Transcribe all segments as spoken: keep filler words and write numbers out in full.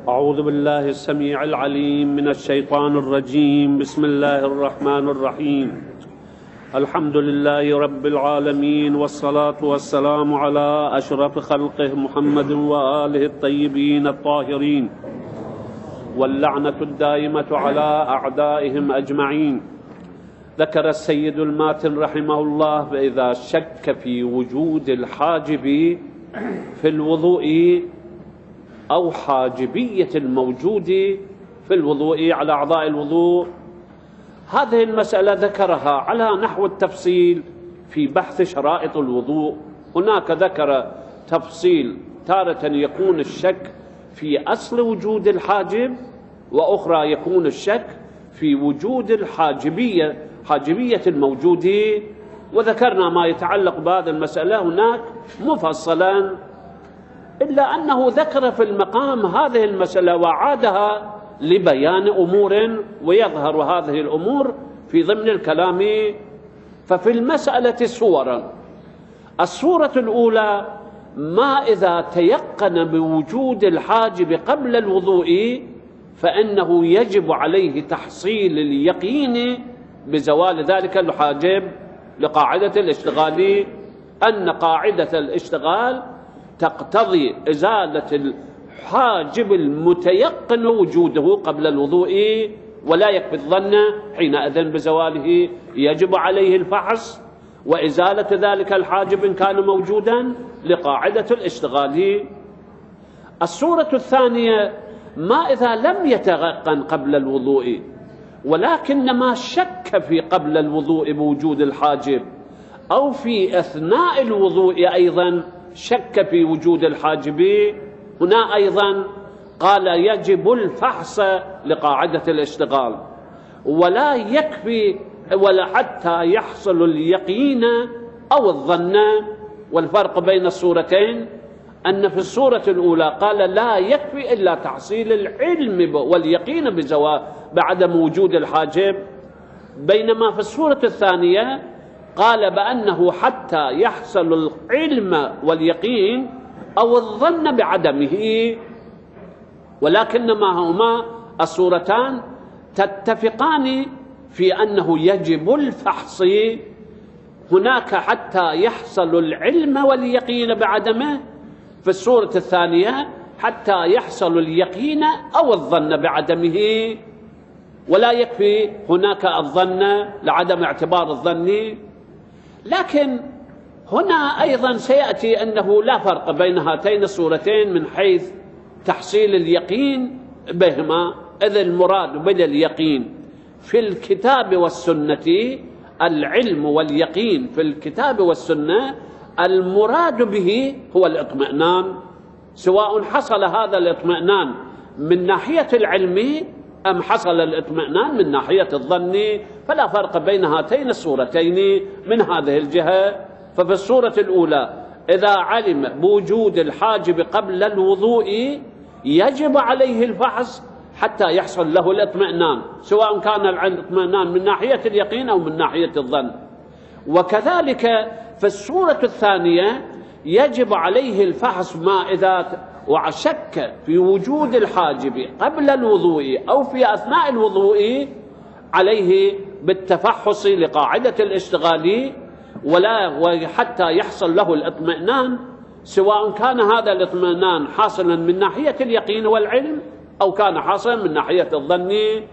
أعوذ بالله السميع العليم من الشيطان الرجيم. بسم الله الرحمن الرحيم. الحمد لله رب العالمين، والصلاة والسلام على أشرف خلقه محمد وآله الطيبين الطاهرين، واللعنة الدائمة على أعدائهم أجمعين. ذكر السيد الماتن رحمه الله: فإذا شك في وجود الحاجب في الوضوء أو حاجبية الموجود في الوضوء على أعضاء الوضوء، هذه المسألة ذكرها على نحو التفصيل في بحث شرائط الوضوء. هناك ذكر تفصيل، تارة يكون الشك في أصل وجود الحاجب، وأخرى يكون الشك في وجود الحاجبية حاجبية الموجود، وذكرنا ما يتعلق بهذه المسألة هناك مفصلا، إلا أنه ذكر في المقام هذه المسألة وعادها لبيان أمور، ويظهر هذه الأمور في ضمن الكلام. ففي المسألة صورا: الصورة الأولى ما إذا تيقن بوجود الحاجب قبل الوضوء فإنه يجب عليه تحصيل اليقين بزوال ذلك الحاجب، لقاعدة الاشتغال، أن قاعدة الاشتغال تقتضي إزالة الحاجب المتيقن وجوده قبل الوضوء، ولا يكفي الظن حينئذ بزواله، يجب عليه الفحص وإزالة ذلك الحاجب إن كان موجودا لقاعدة الاشتغال. الصورة الثانية ما إذا لم يتيقن قبل الوضوء ولكن ما شك في قبل الوضوء بوجود الحاجب، أو في أثناء الوضوء أيضا شك في وجود الحاجب، هنا أيضا قال يجب الفحص لقاعدة الاشتغال، ولا يكفي ولا حتى يحصل اليقين أو الظن. والفرق بين الصورتين أن في الصورة الأولى قال لا يكفي إلا تحصيل العلم واليقين بزوال بعدم وجود الحاجب، بينما في الصورة الثانية قال بأنه حتى يحصل العلم واليقين أو الظن بعدمه. ولكنما هما الصورتان تتفقان في أنه يجب الفحص، هناك حتى يحصل العلم واليقين بعدمه، في الصورة الثانية حتى يحصل اليقين أو الظن بعدمه، ولا يكفي هناك الظن لعدم اعتبار الظن. لكن هنا أيضا سيأتي أنه لا فرق بين هاتين الصورتين من حيث تحصيل اليقين بهما، إذ المراد باليقين في الكتاب والسنة العلم واليقين في الكتاب والسنة المراد به هو الاطمئنان، سواء حصل هذا الاطمئنان من ناحية العلم أم حصل الاطمئنان من ناحية الظن، فلا فرق بين هاتين الصورتين من هذه الجهة. ففي الصورة الأولى إذا علم بوجود الحاجب قبل الوضوء يجب عليه الفحص حتى يحصل له الاطمئنان، سواء كان الاطمئنان من ناحية اليقين أو من ناحية الظن. وكذلك في الصورة الثانية يجب عليه الفحص ما إذا وشك في وجود الحاجب قبل الوضوء أو في أثناء الوضوء، عليه بالتفحص لقاعدة الاشتغال، ولا وحتى يحصل له الاطمئنان، سواء كان هذا الاطمئنان حاصلا من ناحية اليقين والعلم أو كان حاصلا من ناحية الظن.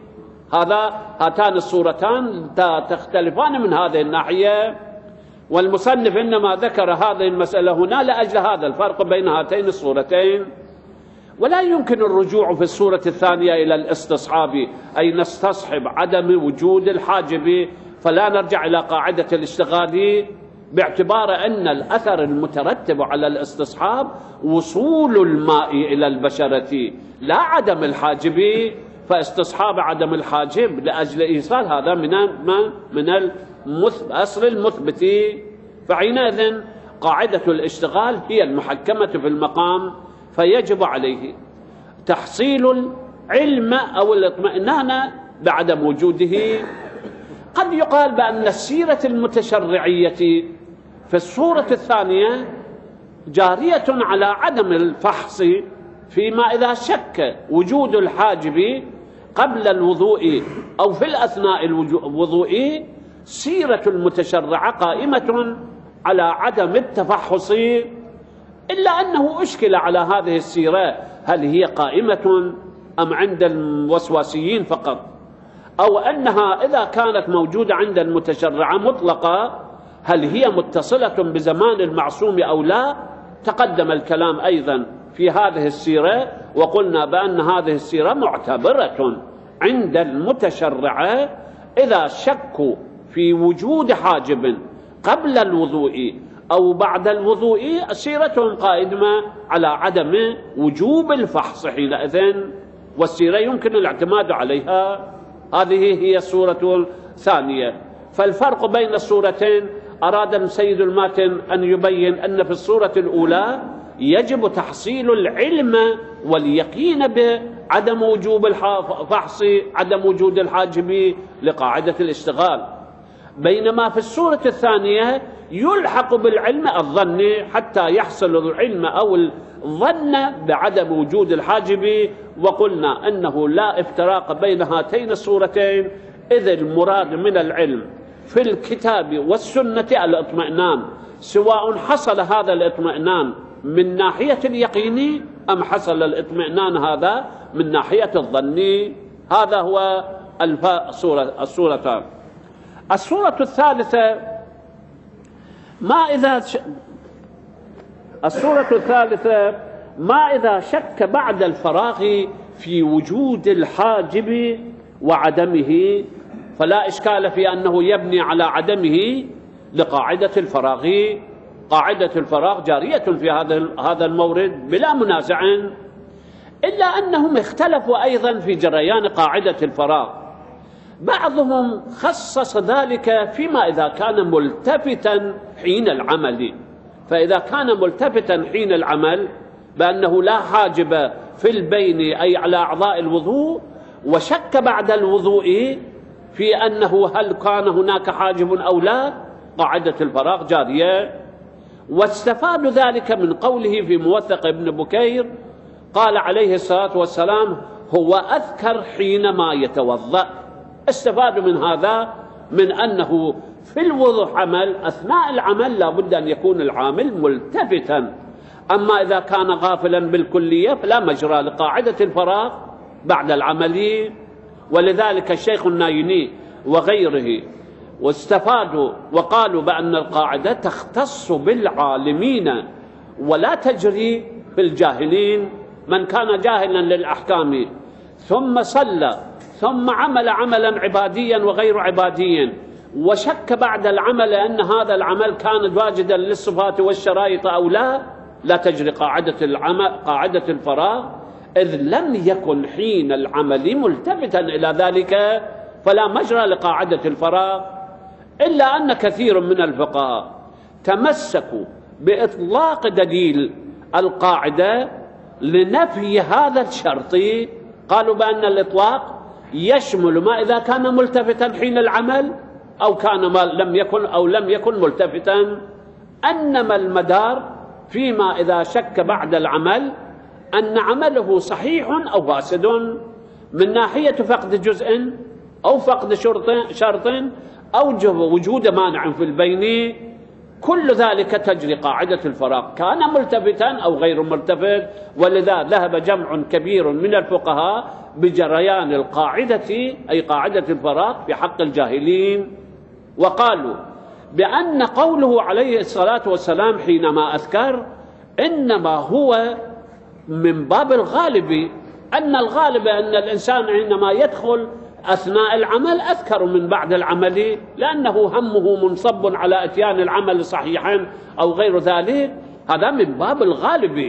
هذا هاتان الصورتان تختلفان من هذه الناحية، والمصنف إنما ذكر هذه المسألة هنا لأجل هذا الفرق بين هاتين الصورتين. ولا يمكن الرجوع في الصورة الثانية إلى الاستصحاب، أي نستصحب عدم وجود الحاجب، فلا نرجع إلى قاعدة الاشتغال، باعتبار أن الأثر المترتب على الاستصحاب وصول الماء إلى البشرة لا عدم الحاجب، فاستصحاب عدم الحاجب لأجل إيصال هذا من من الأصل المثبت. فحينئذ قاعدة الاشتغال هي المحكمة في المقام، فيجب عليه تحصيل العلم أو الاطمئنان بعدم وجوده. قد يقال بأن السيرة المتشرعية في الصورة الثانية جارية على عدم الفحص فيما إذا شك وجود الحاجب قبل الوضوء أو في الأثناء الوضوء، سيرة المتشرع قائمة على عدم التفحص، إلا أنه أشكل على هذه السيرة، هل هي قائمة أم عند الوسواسيين فقط، أو أنها إذا كانت موجودة عند المتشرع مطلقة هل هي متصلة بزمان المعصوم أو لا. تقدم الكلام أيضا في هذه السيرة، وقلنا بأن هذه السيرة معتبرة عند المتشرع إذا شكوا في وجود حاجب قبل الوضوء أو بعد الوضوء، سيرتهم قائمة على عدم وجوب الفحص حينئذ، والسيرة يمكن الاعتماد عليها. هذه هي الصورة الثانية. فالفرق بين الصورتين، أراد السيد الماتن أن يبين أن في الصورة الأولى يجب تحصيل العلم واليقين بعدم وجوب الفحص، عدم وجود الحاجب لقاعدة الاشتغال، بينما في الصورة الثانية يلحق بالعلم الظن حتى يحصل العلم أو الظن بعدم وجود الحاجب. وقلنا أنه لا افتراق بين هاتين الصورتين، إذ المراد من العلم في الكتاب والسنة الاطمئنان، سواء حصل هذا الاطمئنان من ناحية اليقين أم حصل الاطمئنان هذا من ناحية الظن. هذا هو الصورتان. الصورة الثالثة ما إذا ش... الصورة الثالثة ما إذا شك بعد الفراغ في وجود الحاجب وعدمه، فلا إشكال في أنه يبني على عدمه لقاعدة الفراغ. قاعدة الفراغ جارية في هذا هذا المورد بلا منازع، إلا أنهم اختلفوا أيضا في جريان قاعدة الفراغ. بعضهم خصص ذلك فيما إذا كان ملتفتا حين العمل، فإذا كان ملتفتا حين العمل بأنه لا حاجب في البين أي على أعضاء الوضوء، وشك بعد الوضوء في أنه هل كان هناك حاجب أو لا، قاعدة الفراغ جارية. واستفاد ذلك من قوله في موثق ابن بكير، قال عليه الصلاة والسلام: هو أذكر حينما يتوضأ. استفادوا من هذا من أنه في الوضوء عمل، أثناء العمل لا بد أن يكون العامل ملتفتا، أما إذا كان غافلا بالكلية فلا مجرى لقاعدة الفراغ بعد العمل. ولذلك الشيخ النايني وغيره واستفادوا وقالوا بأن القاعدة تختص بالعالمين ولا تجري في الجاهلين. من كان جاهلا للأحكام ثم صلى ثم عمل عملا عباديا وغير عباديا، وشك بعد العمل أن هذا العمل كان واجدا للصفات والشرائط أو لا، لا تجري قاعدة العمل قاعدة الفراغ، إذ لم يكن حين العمل ملتفتا إلى ذلك، فلا مجرى لقاعدة الفراغ. إلا أن كثير من الفقهاء تمسكوا بإطلاق دليل القاعدة لنفي هذا الشرط، قالوا بأن الإطلاق يشمل ما إذا كان ملتفتا حين العمل أو كان ما لم يكن أو لم يكن ملتفتا، أنما المدار فيما إذا شك بعد العمل أن عمله صحيح أو فاسد من ناحية فقد جزء أو فقد شرط شرط أو وجود مانع في البين، كل ذلك تجري قاعدة الفراغ، كان ملتفتا أو غير ملتفت. ولذا ذهب جمع كبير من الفقهاء بجريان القاعدة أي قاعدة الفراغ في حق الجاهلين، وقالوا بأن قوله عليه الصلاة والسلام حينما أذكر إنما هو من باب الغالب، أن الغالب أن الإنسان حينما يدخل أثناء العمل أذكر من بعد العمل، لأنه همه منصب على إتيان العمل صحيحا أو غير ذلك، هذا من باب الغالب.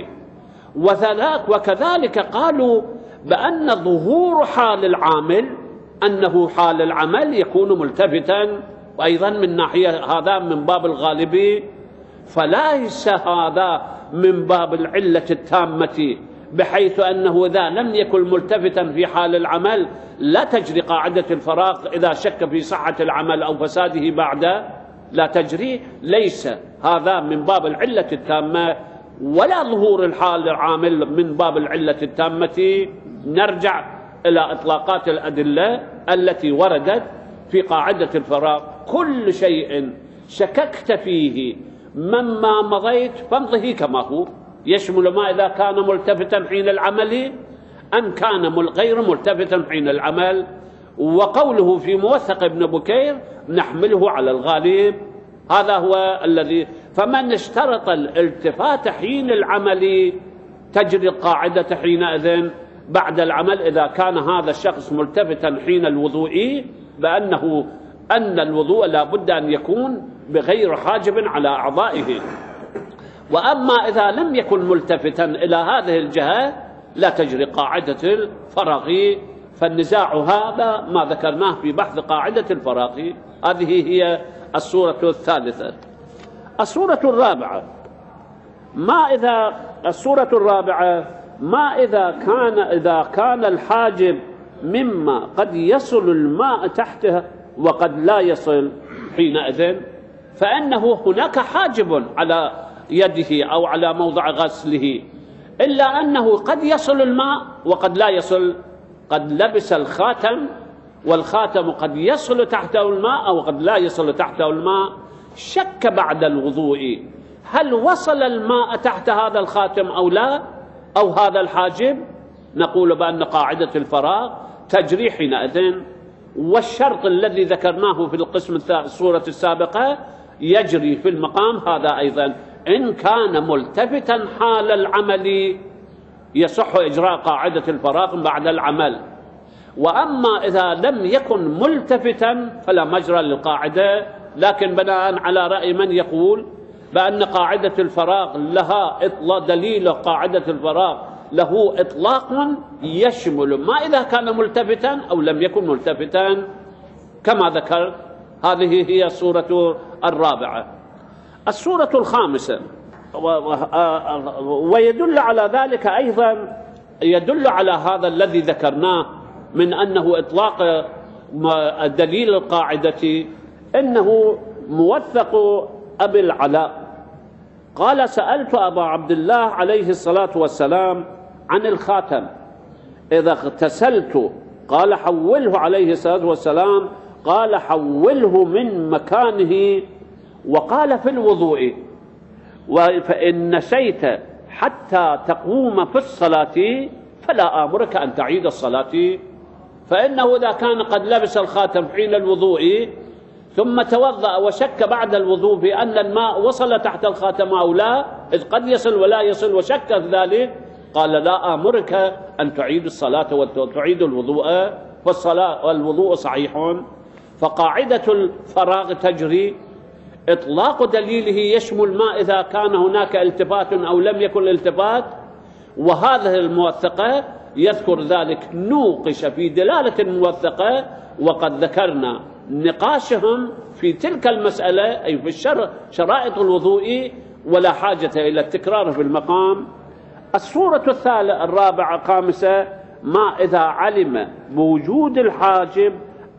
وكذلك قالوا بأن ظهور حال العامل أنه حال العمل يكون ملتفتا، وأيضا من ناحية هذا من باب الغالب، فليس هذا من باب العلة التامة، بحيث أنه إذا لم يكن ملتفتا في حال العمل لا تجري قاعدة الفراغ إذا شك في صحة العمل أو فساده بعد لا تجري. ليس هذا من باب العلة التامة، ولا ظهور الحال العامل من باب العلة التامة، نرجع إلى إطلاقات الأدلة التي وردت في قاعدة الفراغ. كل شيء شككت فيه مما مضيت فامضه كما هو، يشمل ما إذا كان ملتفتا حين العمل أم كان غير ملتفتا حين العمل. وقوله في موثق ابن بكير نحمله على الغالب، هذا هو الذي. فمن اشترط الالتفات حين العمل تجري القاعدة حينئذ بعد العمل إذا كان هذا الشخص ملتفتا حين الوضوء، بأنه أن الوضوء لا بد أن يكون بغير حاجب على أعضائه. وأما إذا لم يكن ملتفتا إلى هذه الجهة لا تجري قاعدة الفراغ. فالنزاع هذا ما ذكرناه في بحث قاعدة الفراغ. هذه هي الصورة الثالثة. الصورة الرابعة ما إذا الصورة الرابعة ما إذا كان إذا كان الحاجب مما قد يصل الماء تحته وقد لا يصل، حينئذ فإنه هناك حاجب على يده أو على موضع غسله، إلا أنه قد يصل الماء وقد لا يصل. قد لبس الخاتم والخاتم قد يصل تحته الماء أو قد لا يصل تحته الماء، شك بعد الوضوء هل وصل الماء تحت هذا الخاتم أو لا، أو هذا الحاجب، نقول بأن قاعدة الفراغ تجري حينئذ. والشرط الذي ذكرناه في القسم الصورة السابقة يجري في المقام هذا أيضا. إن كان ملتفتا حال العمل يصح إجراء قاعدة الفراغ بعد العمل. وأما إذا لم يكن ملتفتا فلا مجرى للقاعدة، لكن بناء على رأي من يقول بأن قاعدة الفراغ لها إطلاق، دليل قاعدة الفراغ له إطلاق يشمل ما إذا كان ملتفتا أو لم يكن ملتفتا كما ذكر. هذه هي الصورة الرابعة. الصورة الخامسة، ويدل على ذلك أيضا، يدل على هذا الذي ذكرناه من أنه إطلاق دليل القاعدة، إنه موثق أبي العلاء قال: سألت أبا عبد الله عليه الصلاة والسلام عن الخاتم إذا اغتسلت، قال حوله عليه الصلاة والسلام، قال حوله من مكانه. وقال في الوضوء: فإن نسيت حتى تقوم في الصلاة فلا آمرك أن تعيد الصلاة. فإنه إذا كان قد لبس الخاتم حين الوضوء ثم توضأ وشك بعد الوضوء في أن الماء وصل تحت الخاتم أو لا، إذ قد يصل ولا يصل وشك في ذلك، قال: لا آمرك أن تعيد الصلاة وتعيد الوضوء، والصلاة والوضوء صحيح. فقاعدة الفراغ تجري، إطلاق دليله يشمل ما إذا كان هناك التفات أو لم يكن التفات. وهذه الموثقة يذكر ذلك، نوقش في دلالة الموثقة، وقد ذكرنا نقاشهم في تلك المسألة أي في الشر شرائط الوضوء، ولا حاجة إلى التكرار في المقام. الصورة الثالثة الرابعة خامسة ما إذا علم بوجود الحاجب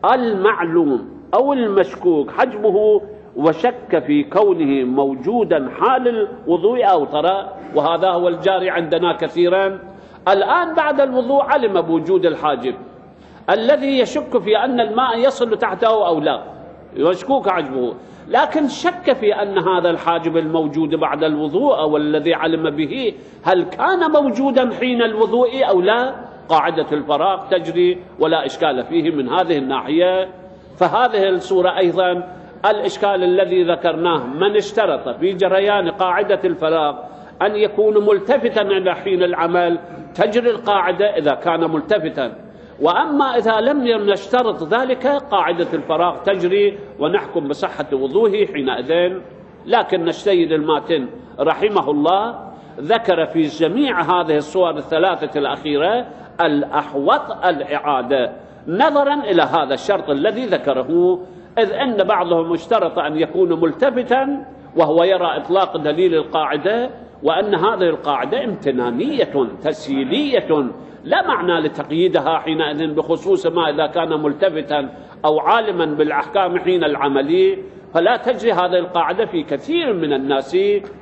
المعلوم أو المشكوك حجبه وشك في كونه موجودا حال الوضوء أو ترى، وهذا هو الجاري عندنا كثيرا. الآن بعد الوضوء علم بوجود الحاجب الذي يشك في أن الماء يصل تحته أو لا، يشكوك حجبه، لكن شك في أن هذا الحاجب الموجود بعد الوضوء أو الذي علم به هل كان موجودا حين الوضوء أو لا. قاعدة الفراغ تجري ولا إشكال فيه من هذه الناحية. فهذه الصورة أيضا الإشكال الذي ذكرناه، من اشترط في جريان قاعدة الفراغ أن يكون ملتفتا إلى حين العمل تجري القاعدة إذا كان ملتفتا. وأما إذا لم نشترط ذلك قاعدة الفراغ تجري ونحكم بصحة وضوءه حينئذ. لكن السيد الماتن رحمه الله ذكر في جميع هذه الصور الثلاثة الأخيرة الأحوط الإعادة، نظرا إلى هذا الشرط الذي ذكره، إذ أن بعضهم اشترط أن يكون ملتفتا وهو يرى إطلاق دليل القاعدة، وأن هذه القاعدة امتنانية تسهيلية لا معنى لتقييدها حينئذ بخصوص ما إذا كان ملتفتا أو عالما بالأحكام حين العمل، فلا تجري هذه القاعدة في كثير من الناس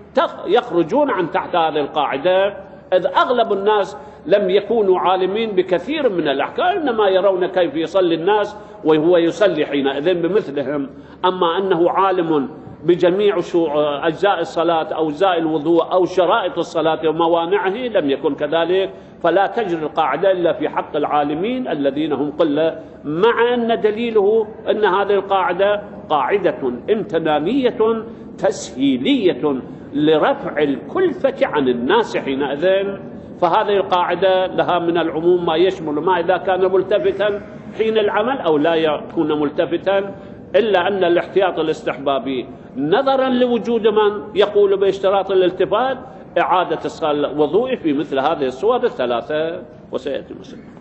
يخرجون عن تحت هذه القاعدة، إذ أغلب الناس لم يكونوا عالمين بكثير من الأحكام، إنما يرون كيف يصلي الناس وهو يصلي حينئذ بمثلهم. أما أنه عالم بجميع أجزاء الصلاة أو أجزاء الوضوء أو شرائط الصلاة وموانعه لم يكن كذلك، فلا تجري القاعدة إلا في حق العالمين الذين هم قلة، مع أن دليله أن هذه القاعدة قاعدة امتنانية تسهيلية لرفع الكلفة عن الناس حينئذ. فهذه القاعدة لها من العموم ما يشمل ما إذا كان ملتفتا حين العمل أو لا يكون ملتفتا، إلا أن الاحتياط الاستحبابي نظرا لوجود من يقول باشتراط الالتفات إعادة الوضوء في مثل هذه الصور الثلاثة، وسيأتي مسلم.